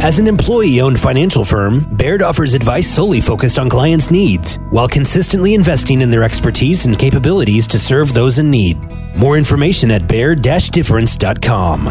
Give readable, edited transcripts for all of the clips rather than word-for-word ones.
As an employee-owned financial firm, Baird offers advice solely focused on clients' needs, while consistently investing in their expertise and capabilities to serve those in need. More information at baird-difference.com.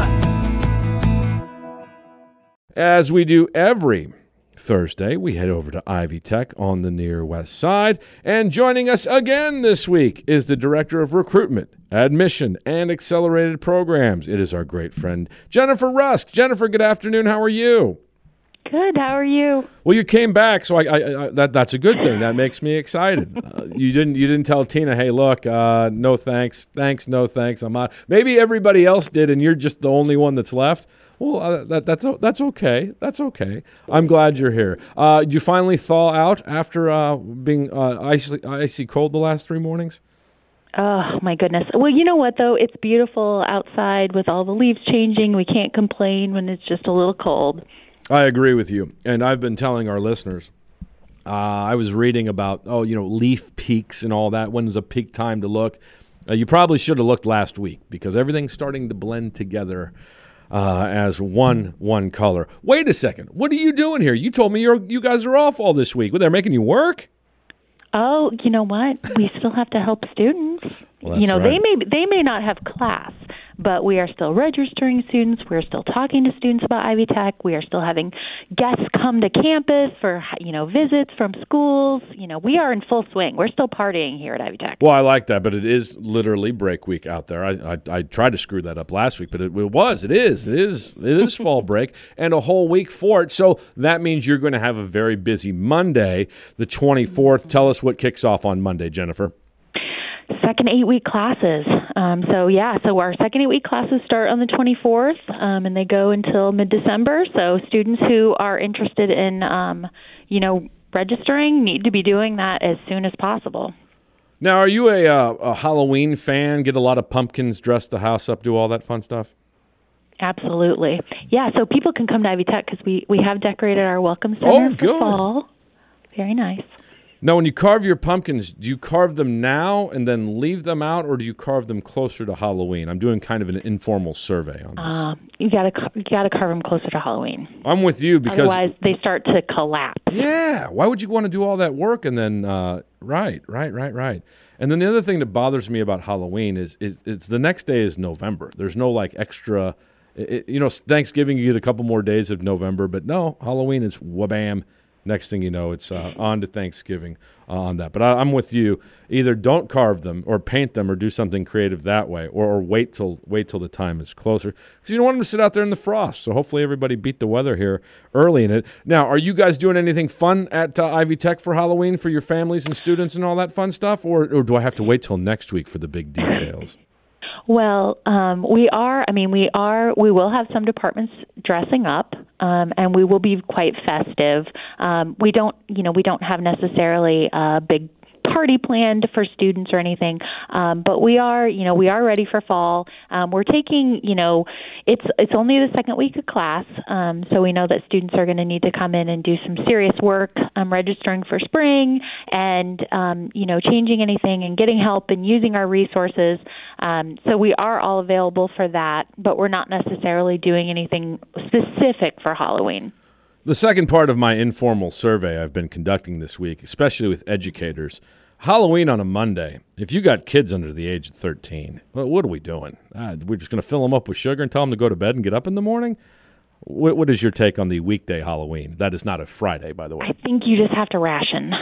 As we do every Thursday, we head over to Ivy Tech on the near west side. And joining us again this week is the Director of Recruitment, Admission, and Accelerated Programs. It is our great friend, Jennifer Rusk. Jennifer, good afternoon. How are you? Good. How are you? Well, you came back, so that's a good thing. That makes me excited. You didn't tell Tina, hey, look, no thanks, no thanks. I'm out. Maybe everybody else did, and you're just the only one that's left. Well, that's okay. That's okay. I'm glad you're here. Did you finally thaw out after being icy cold the last 3 mornings? Oh, my goodness. Well, you know what, though? It's beautiful outside with all the leaves changing. We can't complain when it's just a little cold. I agree with you. And I've been telling our listeners, I was reading about, leaf peaks and all that. When's a peak time to look? You probably should have looked last week because everything's starting to blend together as one color. Wait a second. What are you doing here? You told me you guys are off all this week. Well, they're making you work? Oh, you know what? We still have to help students. Well, that's right. They may not have class, but we are still registering students. We're still talking to students about Ivy Tech. We are still having guests come to campus for, visits from schools. We are in full swing. We're still partying here at Ivy Tech. Well, I like that, but it is literally break week out there. I tried to screw that up last week, but it is fall break and a whole week for it. So that means you're going to have a very busy Monday, the 24th. Tell us what kicks off on Monday, Jennifer. Second 8-week classes. So our second 8-week classes start on the 24th, and they go until mid-December. So students who are interested in, registering need to be doing that as soon as possible. Now, are you a Halloween fan? Get a lot of pumpkins, dress the house up, do all that fun stuff? Absolutely. Yeah, so people can come to Ivy Tech because we have decorated our welcome center for fall. Very nice. Now, when you carve your pumpkins, do you carve them now and then leave them out, or do you carve them closer to Halloween? I'm doing kind of an informal survey on this. You got to carve them closer to Halloween. I'm with you because otherwise they start to collapse. Yeah, why would you want to do all that work and then right. And then the other thing that bothers me about Halloween is it's the next day is November. There's no extra. Thanksgiving you get a couple more days of November, but no, Halloween is wha-bam. Next thing you know, it's on to Thanksgiving on that. But I'm with you. Either don't carve them or paint them or do something creative that way, or wait till the time is closer. Because you don't want them to sit out there in the frost. So hopefully everybody beat the weather here early in it. Now, are you guys doing anything fun at Ivy Tech for Halloween for your families and students and all that fun stuff? Or do I have to wait till next week for the big details? Well, we will have some departments dressing up, and we will be quite festive. We don't have necessarily a big party planned for students or anything, but we are ready for fall. We're taking, it's only the second week of class, so we know that students are going to need to come in and do some serious work, registering for spring and, changing anything and getting help and using our resources. So we are all available for that, but we're not necessarily doing anything specific for Halloween. The second part of my informal survey I've been conducting this week, especially with educators, Halloween on a Monday, if you got kids under the age of 13, well, what are we doing? We're just going to fill them up with sugar and tell them to go to bed and get up in the morning? What is your take on the weekday Halloween? That is not a Friday, by the way. I think you just have to ration.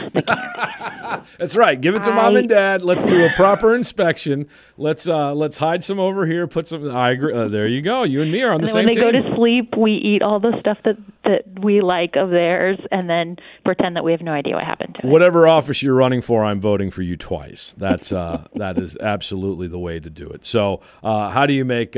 That's right. Give it to mom and dad. Let's do a proper inspection. Let's hide some over here. Put some. I agree. There you go. You and me are on the same team. When they go to sleep, we eat all the stuff that we like of theirs, and then pretend that we have no idea what happened to it. Whatever office you're running for, I'm voting for you twice. That's that is absolutely the way to do it. So, how do you make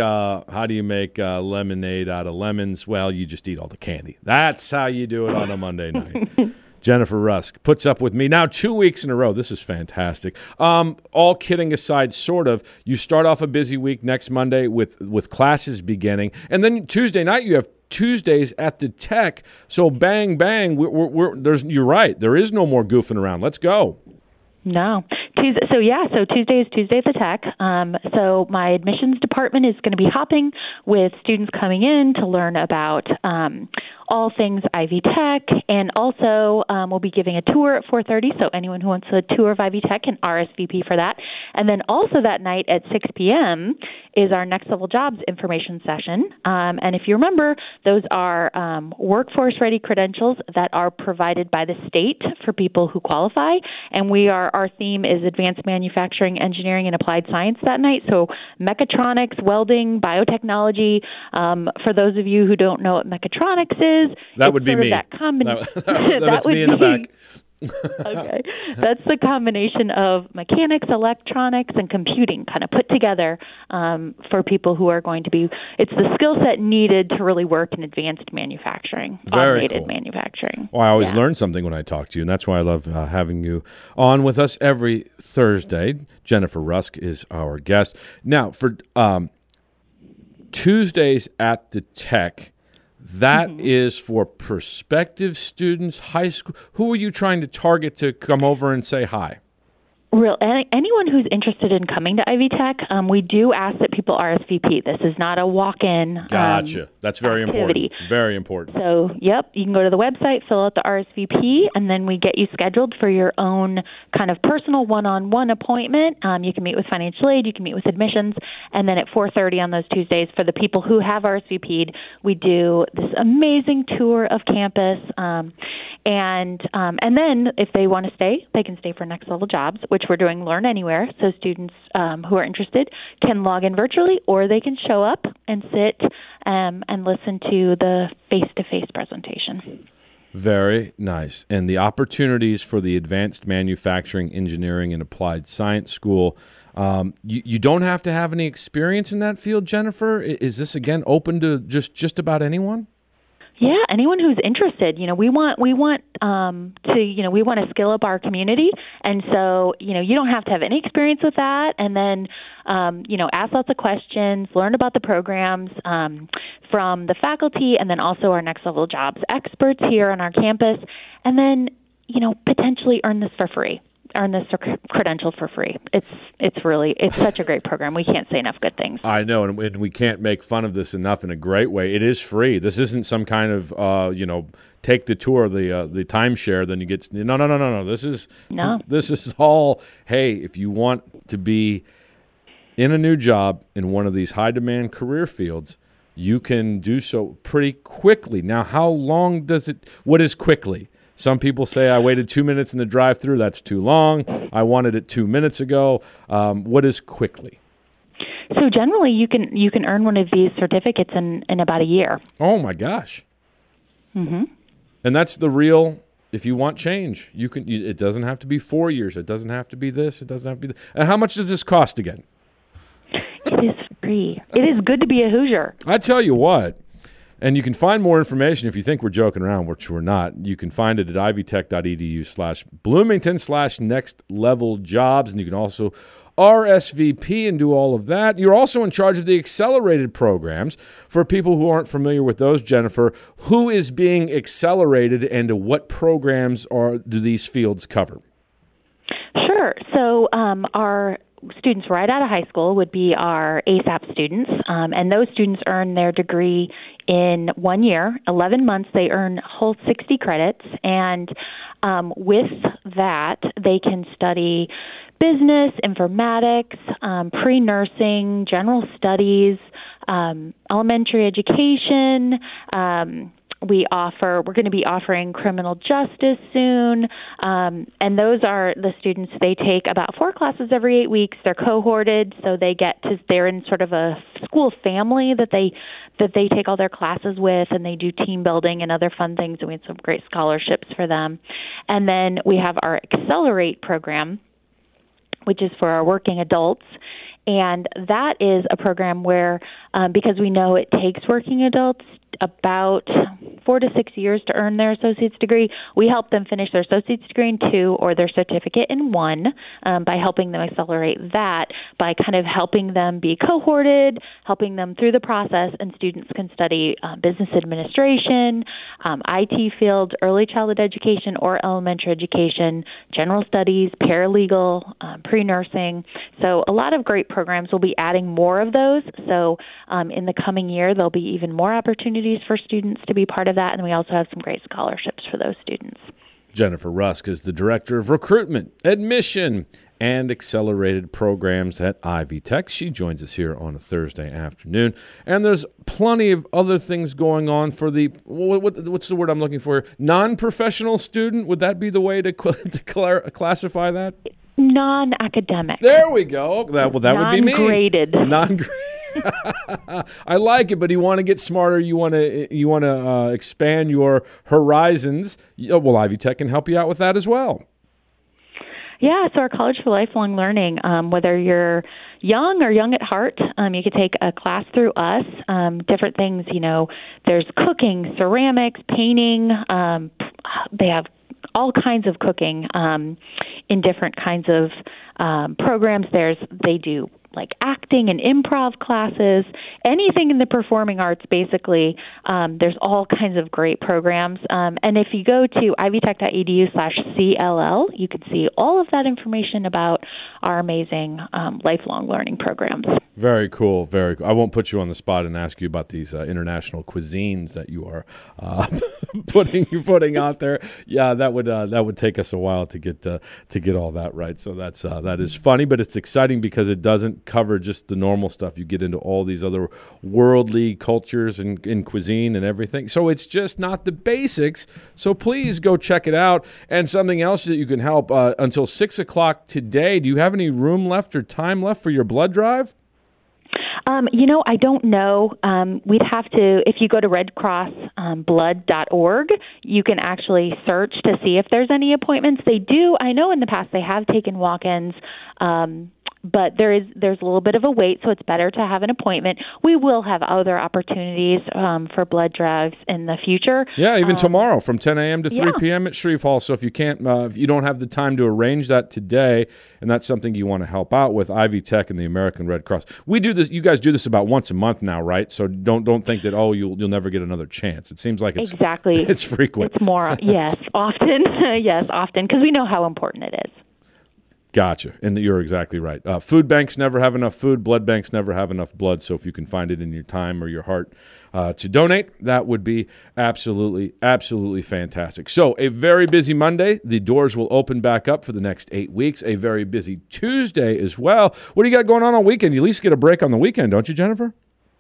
lemonade out of lemons? Well, you just eat all the candy. That's how you do it on a Monday night. Jennifer Rusk puts up with me now 2 weeks in a row. This is fantastic. All kidding aside, sort of, you start off a busy week next Monday with classes beginning. And then Tuesday night, you have Tuesdays at the Tech. So bang, bang, you're right. There is no more goofing around. Let's go. No. So Tuesday is Tuesday at the Tech. So my admissions department is going to be hopping with students coming in to learn about all things Ivy Tech, and also we'll be giving a tour at 4:30. So anyone who wants a tour of Ivy Tech can RSVP for that. And then also that night at 6 p.m. is our Next Level Jobs information session. And if you remember, those are workforce-ready credentials that are provided by the state for people who qualify. And our theme is advanced manufacturing, engineering, and applied science that night. So mechatronics, welding, biotechnology. For those of you who don't know what mechatronics is, that would be me. That was me in the back. Okay. That's the combination of mechanics, electronics, and computing kind of put together for people who are going to be, it's the skill set needed to really work in advanced manufacturing, automated manufacturing. Well, I always learn something when I talk to you, and that's why I love having you on with us every Thursday. Jennifer Rusk is our guest. Now, for Tuesdays at the Tech, that is for prospective students, high school. Who are you trying to target to come over and say hi? Anyone who's interested in coming to Ivy Tech, we do ask that people RSVP. This is not a walk-in. Gotcha. That's very activity. Important. Very important. So, you can go to the website, fill out the RSVP, and then we get you scheduled for your own kind of personal one-on-one appointment. You can meet with financial aid, you can meet with admissions, and then at 4:30 on those Tuesdays, for the people who have RSVP'd, we do this amazing tour of campus. And then if they want to stay, they can stay for Next Level Jobs, which we're doing Learn Anywhere. So students who are interested can log in virtually, or they can show up and sit and listen to the face-to-face presentation. Very nice. And the opportunities for the Advanced Manufacturing, Engineering, and Applied Science School, you don't have to have any experience in that field, Jennifer? Is this, again, open to just about anyone? Yeah, anyone who's interested. We want to skill up our community, and so you don't have to have any experience with that. And then ask lots of questions, learn about the programs from the faculty, and then also our Next Level Jobs experts here on our campus, and then potentially earn this for free. Earn this credential for free. It's such a great program. We can't say enough good things. I know, and we can't make fun of this enough in a great way. It is free. This isn't some kind of take the tour of the timeshare, then you get no. This is all. Hey, if you want to be in a new job in one of these high demand career fields, you can do so pretty quickly. Now, how long does it? What is quickly? Some people say I waited 2 minutes in the drive-thru. That's too long. I wanted it 2 minutes ago. What is quickly? So generally, you can earn one of these certificates in about a year. Oh my gosh! Mm-hmm. And that's the real. If you want change, you can. It doesn't have to be 4 years. It doesn't have to be this. It doesn't have to be. And how much does this cost again? It is free. It is good to be a Hoosier. I tell you what. And you can find more information if you think we're joking around, which we're not. You can find it at ivytech.edu/Bloomington/nextleveljobs. And you can also RSVP and do all of that. You're also in charge of the accelerated programs. For people who aren't familiar with those, Jennifer, who is being accelerated and what programs do these fields cover? Sure. So our students right out of high school would be our ASAP students, and those students earn their degree in 1 year, 11 months. They earn whole 60 credits, and with that, they can study business, informatics, pre-nursing, general studies, elementary education. We're going to be offering criminal justice soon, and those are the students. They take about 4 classes every 8 weeks. They're cohorted, so they're in sort of a school family that they take all their classes with, and they do team building and other fun things, and we have some great scholarships for them. And then we have our Accelerate program, which is for our working adults. And that is a program where, because we know it takes working adults about 4 to 6 years to earn their associate's degree, we help them finish their associate's degree in 2 or their certificate in 1 by helping them accelerate that, by kind of helping them be cohorted, helping them through the process, and students can study business administration, IT fields, early childhood education or elementary education, general studies, paralegal, pre-nursing. So a lot of great programs. We'll be adding more of those. So in the coming year, there'll be even more opportunities for students to be part of that. And we also have some great scholarships for those students. Jennifer Rusk is the Director of Recruitment, Admission, and Accelerated Programs at Ivy Tech. She joins us here on a Thursday afternoon. And there's plenty of other things going on for the, what's the word I'm looking for? Non-professional student? Would that be the way to classify that? Non-academic. There we go. That would be me. Non-graded. Non-graded. I like it, but you want to get smarter. You want to expand your horizons. Well, Ivy Tech can help you out with that as well. Yeah, so our College for Lifelong Learning, whether you're young or young at heart, you could take a class through us. Different things, there's cooking, ceramics, painting. They have all kinds of cooking in different kinds of programs. They do like acting and improv classes, anything in the performing arts, basically. There's all kinds of great programs. And if you go to ivytech.edu/CLL, you can see all of that information about our amazing lifelong learning programs. Very cool, very cool. I won't put you on the spot and ask you about these international cuisines that you are putting out there. Yeah, that would take us a while to get all that right. So that is funny, but it's exciting because it doesn't cover just the normal stuff. You get into all these other worldly cultures and in cuisine and everything. So it's just not the basics. So please go check it out. And something else that you can help until 6 o'clock today. Do you have any room left or time left for your blood drive? I don't know. We'd have to, if you go to redcrossblood.org, you can actually search to see if there's any appointments. They do. I know in the past they have taken walk-ins, but there's a little bit of a wait, so it's better to have an appointment. We will have other opportunities for blood drives in the future. Yeah, even tomorrow from 10 a.m. to 3 p.m. at Shreve Hall. So if you don't have the time to arrange that today, and that's something you want to help out with, Ivy Tech and the American Red Cross. We do this. You guys do this about once a month now, right? So don't think that you'll never get another chance. It seems like it's exactly it's frequent. It's more often because we know how important it is. Gotcha. And you're exactly right. Food banks never have enough food. Blood banks never have enough blood. So if you can find it in your time or your heart to donate, that would be absolutely, absolutely fantastic. So a very busy Monday. The doors will open back up for the next 8 weeks. A very busy Tuesday as well. What do you got going on weekend? You at least get a break on the weekend, don't you, Jennifer?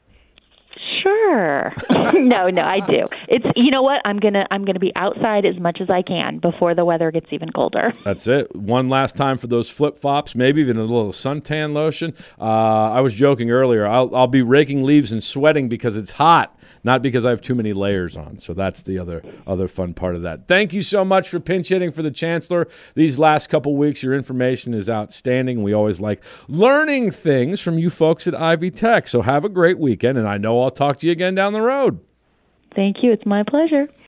Sure. No, I do. It's what? I'm gonna be outside as much as I can before the weather gets even colder. That's it. One last time for those flip-flops, maybe even a little suntan lotion. I was joking earlier. I'll be raking leaves and sweating because it's hot, not because I have too many layers on. So that's the other fun part of that. Thank you so much for pinch hitting for the Chancellor. These last couple weeks, your information is outstanding. We always like learning things from you folks at Ivy Tech. So have a great weekend, and I know I'll talk to you again down the road. Thank you. It's my pleasure.